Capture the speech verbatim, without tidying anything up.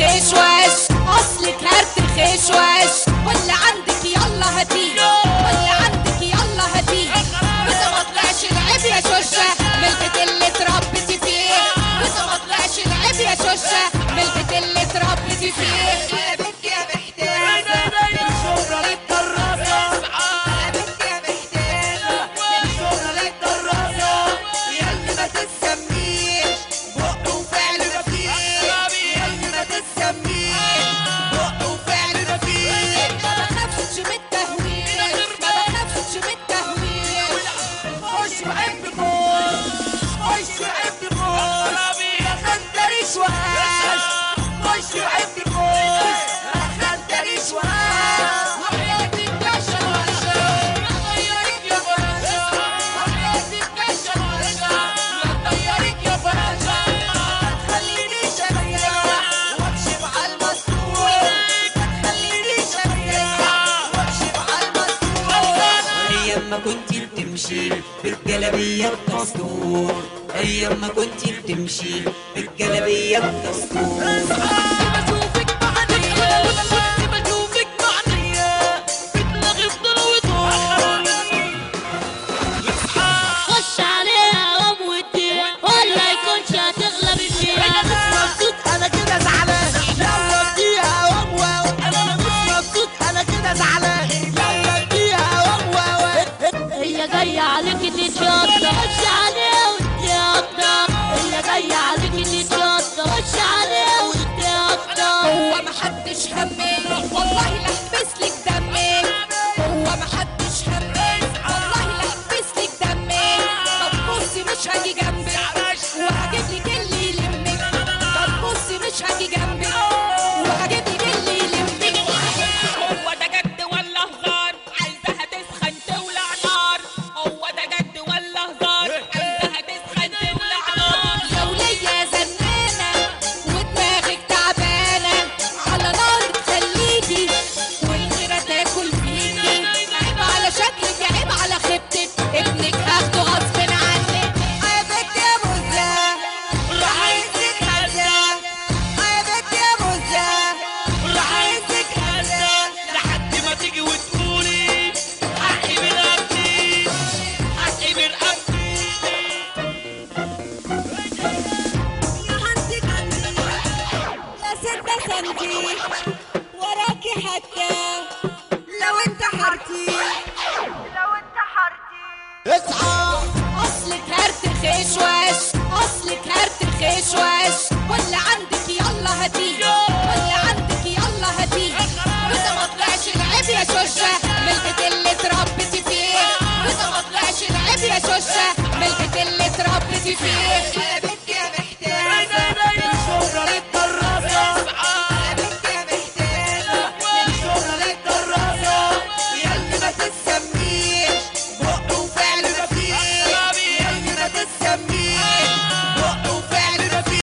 خشوش، اصلك هتخشوش، واللي عندك يلا هاتيه، واللي عندك يلا هاتيه، وده ما طلعش العيب يا شوشه من البيت اللي اتربيتي فيه، وده ما طلعش العيب يا شوشه من البيت اللي اتربيتي فيه. أيام ما كنتي بتمشي بالجلابية بدستور، أيام ما كنتي بتمشي بالجلابية بدستور. جاية عليكي تتشطر، خش عليه وانتي اكتر، هي جاية عليكي تتشطر، خش عليه وانتي اكتر. هو محدش همك والله لا احبسلك دمك، هو محدش همك والله لا احبسلك دمك. طب بصي مش هاجي جنبك وهجيبلك اللي يلمك، طب بصي مش هاجي جنبك وهجيبلك اللي يلمك. هو ده جد ولا هزار؟ عايزاها تسخن تولع نار. هو ده جد ولا هزار؟ عايزاها تسخن تولع نار. لو ليا زنانة ودماغك تعبانة على نار تخليكي والغيرة تاكل فيكي. عيب على شكلك يا عيب على خيبتك، ابنك هاخده غصب عنك. عيبك يا مزة راح عايزك هزة، عيبك يا مزة راح عايزك هزة. لحد ما تيجي وتقولي حقي برقبتي، حقي برقبتي. يا ست سندي